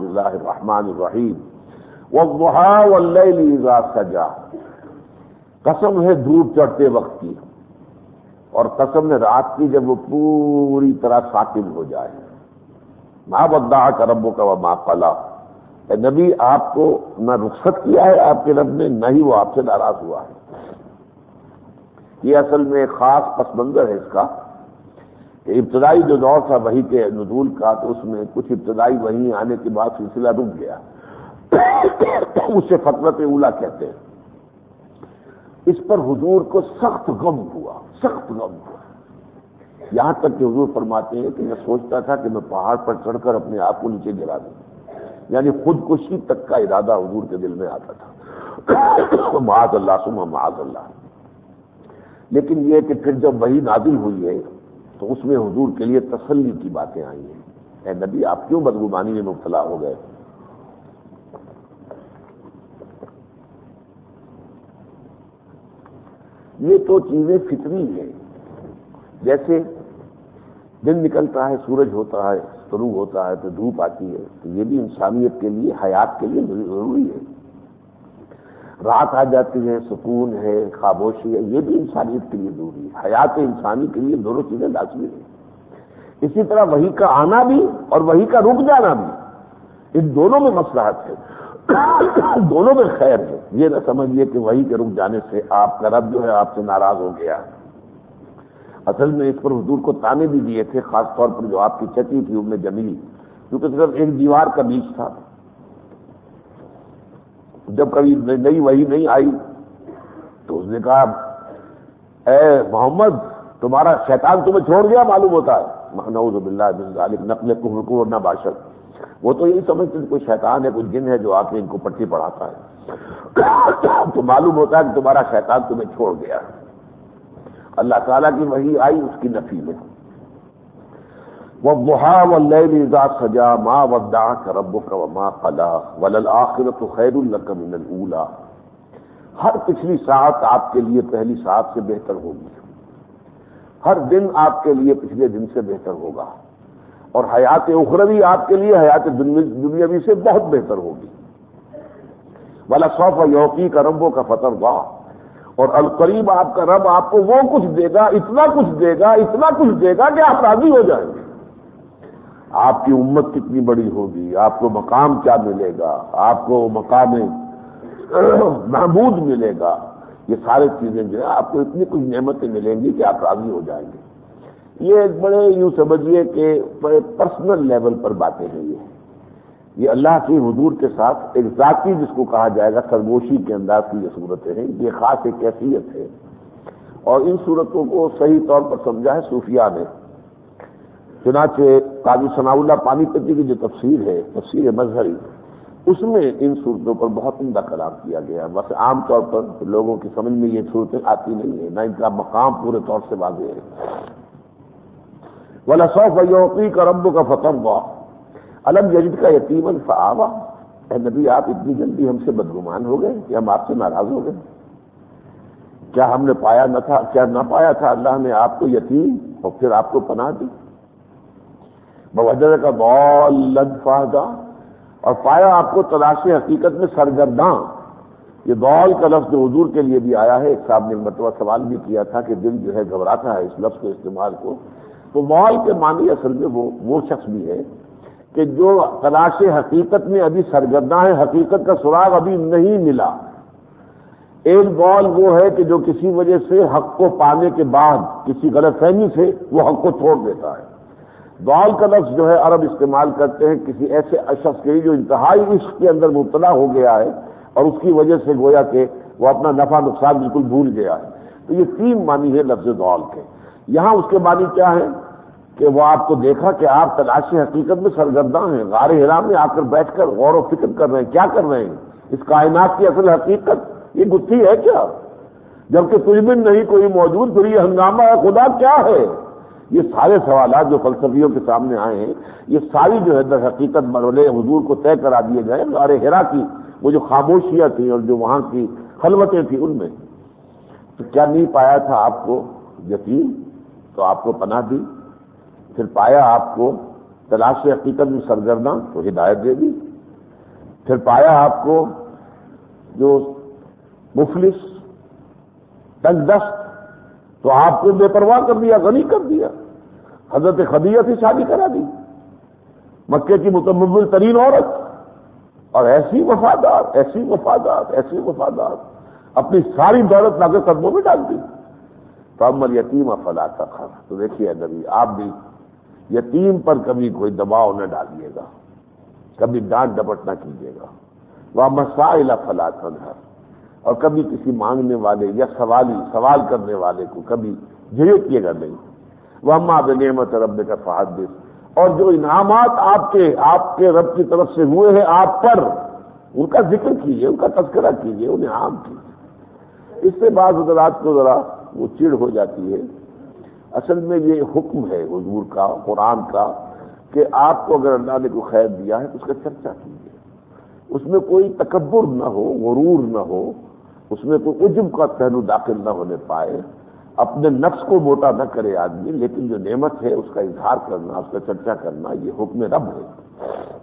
بسم اللہ الرحمن الرحیم والضحى واللیل اذا سجا، قسم ہے دھوپ چڑھتے وقت کی، اور قسم ہے رات کی جب وہ پوری طرح ساکن ہو جائے۔ ما ودعک ربک وما قلی، اے نبی آپ کو نہ رخصت کیا ہے آپ کے رب نے، نہ ہی وہ آپ سے ناراض ہوا ہے۔ یہ اصل میں ایک خاص پس منظر ہے اس کا کہ ابتدائی جو دور تھا وحی کے نزول کا، تو اس میں کچھ ابتدائی وحی آنے کے بعد سلسلہ رک گیا، اسے فترت اولیٰ کہتے ہیں۔ اس پر حضور کو سخت غم ہوا، سخت غم ہوا، یہاں تک کہ حضور فرماتے ہیں کہ میں سوچتا تھا کہ میں پہاڑ پر چڑھ کر اپنے آپ کو نیچے گرا دوں، یعنی خودکشی تک کا ارادہ حضور کے دل میں آتا تھا، معاذ اللہ ثم معاذ اللہ۔ لیکن یہ کہ پھر جب وحی نازل ہوئی ہے تو اس میں حضور کے لیے تسلی کی باتیں آئی ہیں۔ اے نبی آپ کیوں بدگمانی میں مبتلا ہو گئے؟ یہ تو چیزیں فطری ہیں، جیسے دن نکلتا ہے، سورج ہوتا ہے، طلوع ہوتا ہے، تو دھوپ آتی ہے، تو یہ بھی انسانیت کے لیے، حیات کے لیے ضروری ہے۔ رات آ جاتی ہے، سکون ہے، خاموشی ہے، یہ بھی انسانیت کے لیے ضروری ہے۔ حیات انسانی کے لیے دونوں چیزیں لازمی ہیں۔ اسی طرح وحی کا آنا بھی اور وحی کا رک جانا بھی، ان دونوں میں مصلحت ہے، دونوں میں خیر ہے۔ یہ نہ سمجھیے کہ وحی کے رک جانے سے آپ کا رب جو ہے آپ سے ناراض ہو گیا۔ اصل میں اس پر حضور کو تانے بھی دیے تھے، خاص طور پر جو آپ کی چچی تھی ام جمیل، کیونکہ صرف ایک دیوار کا بیچ تھا۔ جب کبھی نئی وحی نہیں آئی تو اس نے کہا اے محمد تمہارا شیطان تمہیں چھوڑ گیا معلوم ہوتا ہے، نعوذ باللہ من ذالک، نقل کفر اور نباشر۔ وہ تو یہی سمجھتے ہیں کوئی شیطان ہے، کوئی جن ہے جو آ کے ان کو پٹی پڑھاتا ہے، تو معلوم ہوتا ہے کہ تمہارا شیطان تمہیں چھوڑ گیا۔ اللہ تعالیٰ کی وحی آئی اس کی نفی میں۔ وَالضُّحَىٰ وَاللَّيْلِ إِذَا سَجَىٰ مَا وَدَّعَكَ رَبُّكَ وَمَا قَلَىٰ وَلَلْآخِرَةُ خَيْرٌ لَكَ مِنَ الْأُولَىٰ۔ ہر پچھلی ساعت آپ کے لیے پہلی ساعت سے بہتر ہوگی، ہر دن آپ کے لیے پچھلے دن سے بہتر ہوگا، اور حیات اخروی آپ کے لیے حیات دنیاوی سے بہت بہتر ہوگی۔ وَلَسَوْفَ يُعْطِيكَ رَبُّكَ فَتَرْضَىٰ، اور القریب آپ کا رب آپ کو وہ کچھ دے گا، اتنا کچھ دے گا، اتنا کچھ دے گا کہ آپ راضی ہو جائیں گے۔ آپ کی امت کتنی بڑی ہوگی، آپ کو مقام کیا ملے گا، آپ کو مقام محمود ملے گا، یہ سارے چیزیں جو ہے آپ کو اتنی کچھ نعمتیں ملیں گی کہ آپ راضی ہو جائیں گے۔ یہ ایک بڑے یوں سمجھیے کہ بڑے پرسنل لیول پر باتیں ہیں۔ یہ اللہ کی حضور کے ساتھ ایک ذاتی جس کو کہا جائے گا سرگوشی کے انداز کی یہ صورتیں ہیں، یہ خاص ایک کیفیت ہے، اور ان صورتوں کو صحیح طور پر سمجھا ہے صوفیاء نے۔ چنانچہ قاضی ثناء اللہ پانی پتی کی جو تفسیر ہے، تفسیر مظہری، اس میں ان صورتوں پر بہت عمدہ کلام کیا گیا ہے۔ بس عام طور پر لوگوں کی سمجھ میں یہ صورتیں آتی نہیں ہیں، نہ ان کا مقام پورے طور سے واضح ہے۔ وَلَسَوْفَ يُعْطِيكَ رَبُّكَ فَتَرْضَىٰ أَلَمْ يَجِدْكَ يَتِيمًا فَآوَىٰ، اے نبی آپ اتنی جلدی ہم سے بدگمان ہو گئے کہ ہم آپ سے ناراض ہو گئے؟ کیا ہم نے پایا نہ تھا، کیا نہ پایا تھا اللہ نے آپ کو یتیم اور پھر آپ کو پناہ دی؟ وَوَجَدَكَ ضَالًّا فَهَدَىٰ، اور پایا آپ کو تلاش حقیقت میں سرگرداں۔ یہ ضال کا لفظ جو حضور کے لیے بھی آیا ہے، ایک صاحب نے مرتبہ سوال بھی کیا تھا کہ دل جو ہے گھبراتا ہے اس لفظ کو استعمال کو، تو ضال کے معنی اصل میں وہ شخص بھی ہے کہ جو تلاش حقیقت میں ابھی سرگرداں ہے، حقیقت کا سراغ ابھی نہیں ملا۔ ایک ضال وہ ہے کہ جو کسی وجہ سے حق کو پانے کے بعد کسی غلط فہمی سے وہ حق کو چھوڑ دیتا ہے۔ ضال کا لفظ جو ہے عرب استعمال کرتے ہیں کسی ایسے شخص کے جو انتہائی عشق کے اندر مبتلا ہو گیا ہے اور اس کی وجہ سے گویا کہ وہ اپنا نفع نقصان بالکل بھول گیا ہے۔ تو یہ تین معنی ہے لفظ ضال کے۔ یہاں اس کے معنی کیا ہے کہ وہ آپ کو دیکھا کہ آپ تلاش حقیقت میں سرگرداں ہیں، غار حرا میں آ کر بیٹھ کر غور و فکر کر رہے ہیں، کیا کر رہے ہیں؟ اس کائنات کی اصل حقیقت یہ گتھی ہے کیا؟ جبکہ تجھ میں نہیں کوئی موجود، پھر یہ ہنگامہ ہے خدا کیا ہے؟ یہ سارے سوالات جو فلسفیوں کے سامنے آئے ہیں، یہ ساری جو ہے در حقیقت مرحلے حضور کو طے کرا دیے گئے غار حرا کی وہ جو خاموشیاں تھیں اور جو وہاں کی خلوتیں تھیں ان میں۔ تو کیا نہیں پایا تھا آپ کو یتیم تو آپ کو پناہ دی، پھر پایا آپ کو تلاش حقیقت میں سرگرداں تو ہدایت دے دی، پھر پایا آپ کو جو مفلس تنگ دست، تو آپ کو بے پرواہ کر دیا، غنی کر دیا، حضرت خدیجہ سے شادی کرا دی، مکے کی متمول ترین عورت، اور ایسی وفادار، ایسی وفادار، ایسی وفادار، اپنی ساری دولت لا کے قدموں میں ڈال دی۔ فَأَمَّا الْيَتِيمَ فَلَا تَقْهَرْ، تو دیکھیے نبی آپ بھی یتیم پر کبھی کوئی دباؤ نہ ڈالیے گا، کبھی ڈانٹ ڈپٹ نہ کیجیے گا۔ وَأَمَّا السَّائِلَ فَلَا تَنْهَرْ، اور کبھی کسی مانگنے والے یا سوال کرنے والے کو کبھی جھڑکیے گا نہیں۔ وَأَمَّا بِنِعْمَةِ رَبِّكَ فَحَدِّثْ، اور جو انعامات آپ کے رب کی طرف سے ہوئے ہیں آپ پر، ان کا ذکر کیجیے، ان کا تذکرہ کیجیے، انہیں عام کیجیے۔ اس سے بعض حضرات کو ذرا وہ چڑ ہو جاتی ہے۔ اصل میں یہ حکم ہے حضور کا، قرآن کا، کہ آپ کو اگر اللہ نے کوئی خیر دیا ہے تو اس کا چرچا کیجیے، اس میں کوئی تکبر نہ ہو، غرور نہ ہو، اس میں کوئی عجب کا پہلو داخل نہ ہونے پائے، اپنے نفس کو موٹا نہ کرے آدمی، لیکن جو نعمت ہے اس کا اظہار کرنا، اس کا چرچا کرنا، یہ حکم رب ہے۔